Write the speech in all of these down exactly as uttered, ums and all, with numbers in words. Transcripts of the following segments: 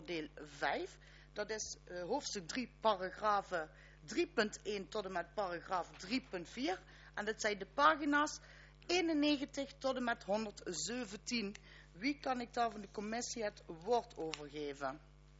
onderdeel vijf. Dat is uh, hoofdstuk drie, paragrafen drie punt één tot en met paragraaf drie punt vier. En dat zijn de pagina's eenennegentig tot en met honderdzeventien. Wie kan ik daar van de commissie het woord overgeven?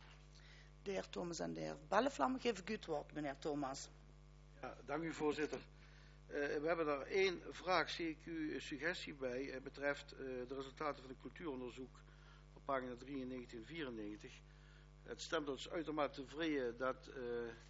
De heer Thomas en de heer Belleflam, geef ik u het woord, meneer Thomas. Ja, dank u, voorzitter. Uh, we hebben daar één vraag, zie ik u, suggestie bij. Het betreft uh, de resultaten van het cultuuronderzoek op pagina drieënnegentig en vierennegentig. Het stemt ons uitermate tevreden dat uh,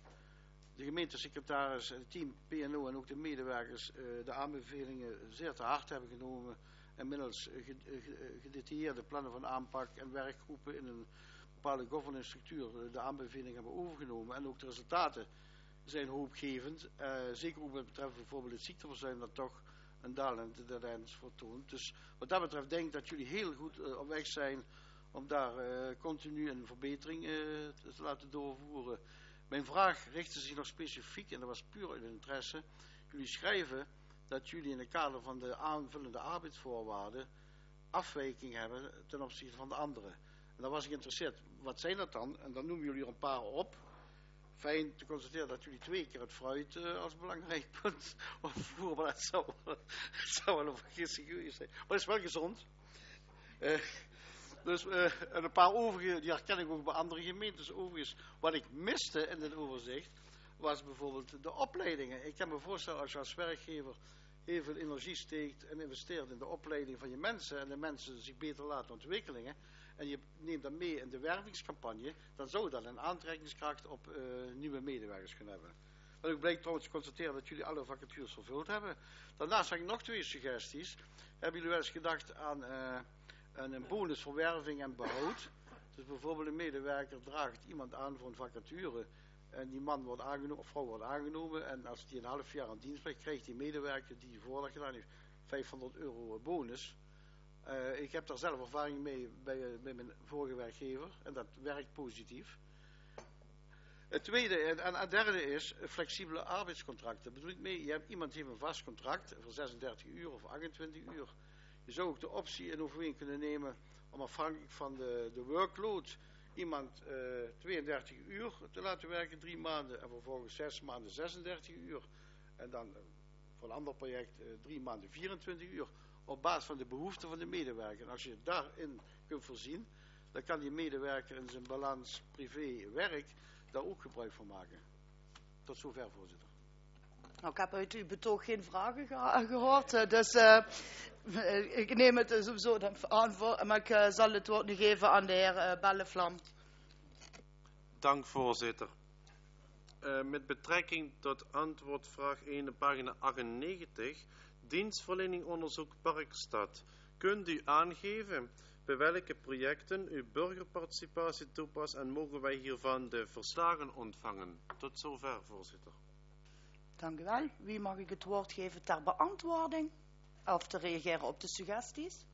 de gemeentesecretaris, het team P N O en ook de medewerkers uh, de aanbevelingen zeer te hard hebben genomen. En middels uh, gedetailleerde plannen van aanpak en werkgroepen in een bepaalde governance structuur uh, de aanbevelingen hebben overgenomen. En ook de resultaten zijn hoopgevend. Uh, zeker ook wat betreft bijvoorbeeld het ziekteverzuim dat toch een dalende tendens vertoont. Dus wat dat betreft denk ik dat jullie heel goed uh, op weg zijn om daar uh, continu een verbetering uh, te laten doorvoeren. Mijn vraag richtte zich nog specifiek, en dat was puur uit interesse. Jullie schrijven dat jullie in het kader van de aanvullende arbeidsvoorwaarden afwijking hebben ten opzichte van de anderen. En dan was ik geïnteresseerd, wat zijn dat dan? En dan noemen jullie er een paar op. Fijn te constateren dat jullie twee keer het fruit uh, als belangrijk punt opvoeren, maar dat zou, dat zou wel een vergissing geweest zijn. Maar het is wel gezond. Uh, dus uh, een paar overige, die herken ik ook bij andere gemeentes overigens. Wat ik miste in dit overzicht, was bijvoorbeeld de opleidingen. Ik kan me voorstellen als je als werkgever heel veel energie steekt en investeert in de opleiding van je mensen en de mensen zich beter laten ontwikkelen en je neemt dat mee in de wervingscampagne, dan zou dat een aantrekkingskracht op uh, nieuwe medewerkers kunnen hebben. Wat ook blijkt trouwens te constateren dat jullie alle vacatures vervuld hebben. Daarnaast heb ik nog twee suggesties. Hebben jullie wel eens gedacht aan, uh, aan een bonus voor werving en behoud? Dus bijvoorbeeld een medewerker draagt iemand aan voor een vacature en die man wordt aangenomen of vrouw wordt aangenomen en als die een half jaar aan dienst blijft, krijgt die medewerker die voordat gedaan heeft vijfhonderd euro bonus. Uh, ik heb daar zelf ervaring mee bij, uh, bij mijn vorige werkgever en dat werkt positief. Het tweede en het derde is flexibele arbeidscontracten. Bedoel ik mee, je hebt, iemand heeft een vast contract voor zesendertig uur of achtentwintig uur. Je zou ook de optie in overweging kunnen nemen om afhankelijk van de, de workload iemand uh, tweeëndertig uur te laten werken, drie maanden en vervolgens zes maanden zesendertig uur. En dan uh, voor een ander project uh, drie maanden vierentwintig uur. Op basis van de behoeften van de medewerker. En als je het daarin kunt voorzien, dan kan die medewerker in zijn balans privé-werk daar ook gebruik van maken. Tot zover, voorzitter. Nou, ik heb uit uw betoog geen vragen ge gehoord, dus uh, ik neem het sowieso aan voor, maar ik uh, zal het woord nu geven aan de heer uh, Belleflam. Dank, voorzitter. Uh, met betrekking tot antwoordvraag één, pagina achtennegentig, dienstverlening onderzoek Parkstad. Kunt u aangeven bij welke projecten u burgerparticipatie toepast en mogen wij hiervan de verslagen ontvangen? Tot zover, voorzitter. Dank u wel. Wie mag ik het woord geven ter beantwoording of te reageren op de suggesties?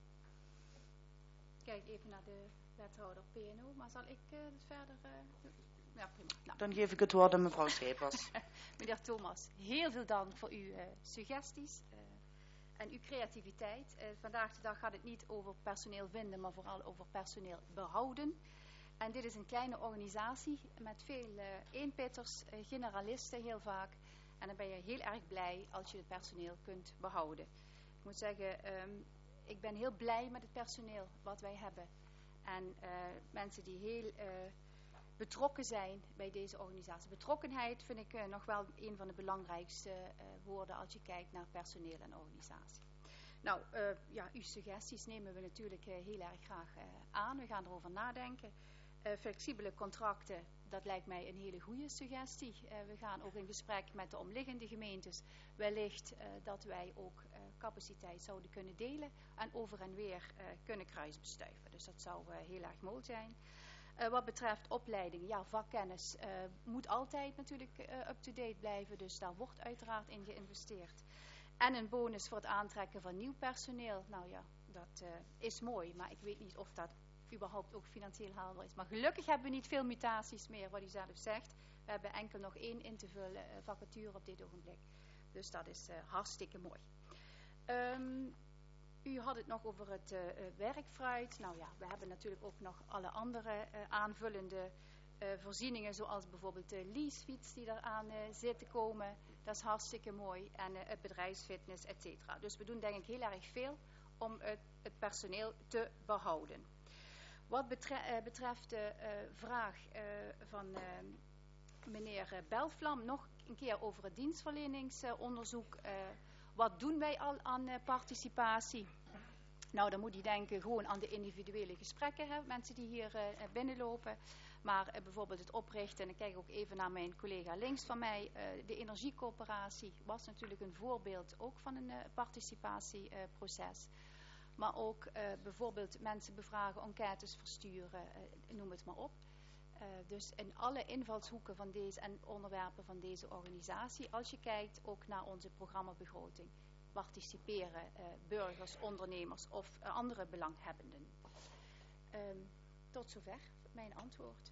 Kijk even naar de wethouder P N O, maar zal ik uh, het verder uh, doen? Ja, prima. Nou. Dan geef ik het woord aan mevrouw Schepers. Meneer Thomas, heel veel dank voor uw uh, suggesties uh, en uw creativiteit. Uh, vandaag de dag gaat het niet over personeel vinden, maar vooral over personeel behouden. En dit is een kleine organisatie met veel uh, eenpitters, uh, generalisten heel vaak. En dan ben je heel erg blij als je het personeel kunt behouden. Ik moet zeggen, um, ik ben heel blij met het personeel wat wij hebben. En uh, mensen die heel uh, betrokken zijn bij deze organisatie. Betrokkenheid vind ik uh, nog wel een van de belangrijkste uh, woorden als je kijkt naar personeel en organisatie. Nou, uh, ja, uw suggesties nemen we natuurlijk uh, heel erg graag uh, aan. We gaan erover nadenken. Uh, flexibele contracten, dat lijkt mij een hele goede suggestie. Uh, we gaan ook in gesprek met de omliggende gemeentes. Wellicht uh, dat wij ook uh, capaciteit zouden kunnen delen en over en weer uh, kunnen kruisbestuiven. Dus dat zou uh, heel erg mooi zijn. Uh, wat betreft opleiding, ja, vakkennis uh, moet altijd natuurlijk uh, up-to-date blijven. Dus daar wordt uiteraard in geïnvesteerd. En een bonus voor het aantrekken van nieuw personeel. Nou ja, dat uh, is mooi, maar ik weet niet of dat überhaupt ook financieel haalbaar is. Maar gelukkig hebben we niet veel mutaties meer, wat u zelf zegt. We hebben enkel nog één in te vullen uh, vacature op dit ogenblik. Dus dat is uh, hartstikke mooi. Um, U had het nog over het uh, werkfruit. Nou ja, we hebben natuurlijk ook nog alle andere uh, aanvullende uh, voorzieningen, zoals bijvoorbeeld de leasefiets die eraan uh, zit te komen. Dat is hartstikke mooi. En uh, het bedrijfsfitness, et cetera. Dus we doen denk ik heel erg veel om het, het personeel te behouden. Wat betre- uh, betreft de uh, vraag uh, van uh, meneer uh, Belvlam, nog een keer over het dienstverleningsonderzoek. Uh, wat doen wij al aan uh, participatie? Nou, dan moet je denken gewoon aan de individuele gesprekken, hè, mensen die hier uh, binnenlopen. Maar uh, bijvoorbeeld het oprichten, en ik kijk ook even naar mijn collega links van mij, uh, de energiecoöperatie was natuurlijk een voorbeeld ook van een uh, participatieproces. Uh, maar ook uh, bijvoorbeeld mensen bevragen, enquêtes versturen, uh, noem het maar op. Uh, dus in alle invalshoeken van deze en onderwerpen van deze organisatie, als je kijkt ook naar onze programmabegroting, participeren uh, burgers, ondernemers of uh, andere belanghebbenden. Um, tot zover mijn antwoord.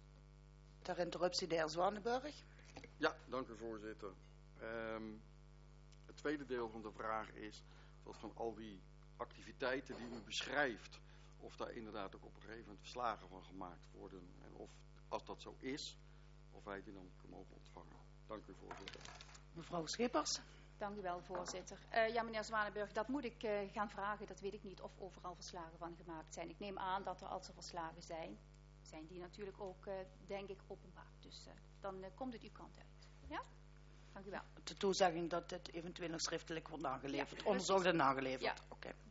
Ter interruptie de heer Zwanenburg. Ja, dank u voorzitter. Um, het tweede deel van de vraag is dat van al die activiteiten die u beschrijft, of daar inderdaad ook op een gegeven moment verslagen van gemaakt worden. En of, als dat zo is, of wij die dan mogen ontvangen. Dank u voorzitter. Mevrouw Schippers. Dank u wel, voorzitter. Uh, ja, meneer Zwanenburg, dat moet ik uh, gaan vragen. Dat weet ik niet of overal verslagen van gemaakt zijn. Ik neem aan dat er, als er verslagen zijn, zijn die natuurlijk ook, uh, denk ik, openbaar. Dus uh, dan uh, komt het uw kant uit. Ja? Dank u wel. De toezegging dat dit eventueel nog schriftelijk wordt nageleverd. Ja, onderzocht en nageleverd. Ja. Oké. Okay.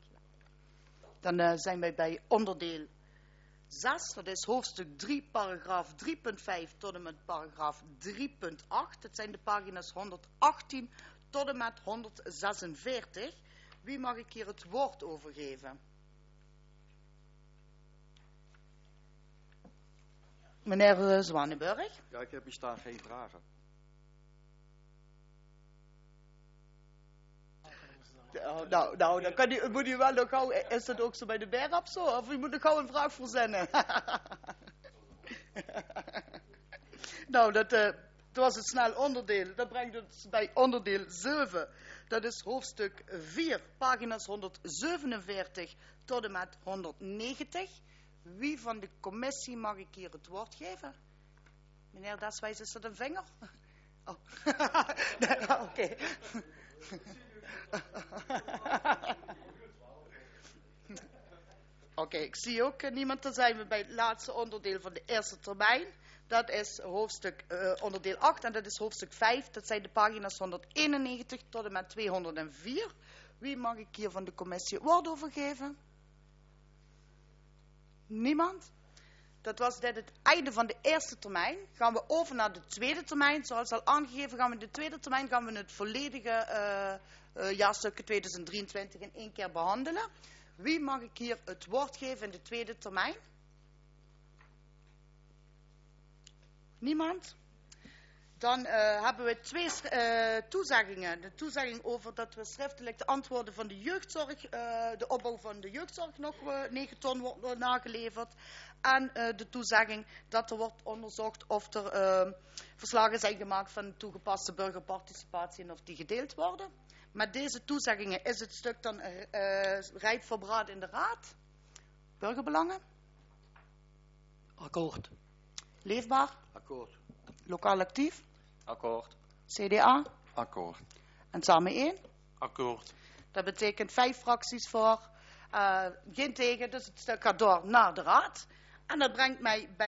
Dan uh, zijn wij bij onderdeel zes. Dat is hoofdstuk drie, paragraaf drie punt vijf tot en met paragraaf drie punt acht. Het zijn de pagina's honderdachttien tot en met honderdzesenveertig. Wie mag ik hier het woord overgeven? Meneer Zwanenburg. Ja, ik heb hier staan geen vragen. Nou, nou, nou dan kan u, moet u wel nog gauw, is dat ook zo bij de B E R A P zo? Of u moet nog gauw een vraag verzinnen? Nou, dat, uh, dat was het snel onderdeel. Dat brengt ons bij onderdeel zeven. Dat is hoofdstuk vier, pagina's honderdzevenenveertig tot en met honderdnegentig. Wie van de commissie mag ik hier het woord geven? Meneer Deswijs, is dat een vinger? Oh, oké. Okay. Oké, okay, ik zie ook uh, niemand. Dan zijn we bij het laatste onderdeel van de eerste termijn. Dat is hoofdstuk uh, onderdeel acht en dat is hoofdstuk vijf. Dat zijn de pagina's honderdeenennegentig tot en met tweehonderdvier. Wie mag ik hier van de commissie het woord overgeven? Niemand? Dat was dit het einde van de eerste termijn. Gaan we over naar de tweede termijn. Zoals al aangegeven gaan we in de tweede termijn gaan we het volledige uh, uh, jaarstukken tweeduizend drieëntwintig in één keer behandelen. Wie mag ik hier het woord geven in de tweede termijn? Niemand? Dan uh, hebben we twee uh, toezeggingen. De toezegging over dat we schriftelijk de antwoorden van de jeugdzorg, uh, de opbouw van de jeugdzorg nog uh, negen ton wordt uh, nageleverd. En uh, de toezegging dat er wordt onderzocht of er uh, verslagen zijn gemaakt van toegepaste burgerparticipatie en of die gedeeld worden. Met deze toezeggingen is het stuk dan uh, rijp voor beraad in de raad. Burgerbelangen? Akkoord. Leefbaar? Akkoord. Lokaal actief? Akkoord. C D A? Akkoord. En samen één? Akkoord. Dat betekent vijf fracties voor, uh, geen tegen, dus het stuk gaat door naar de raad. En dat brengt mij bij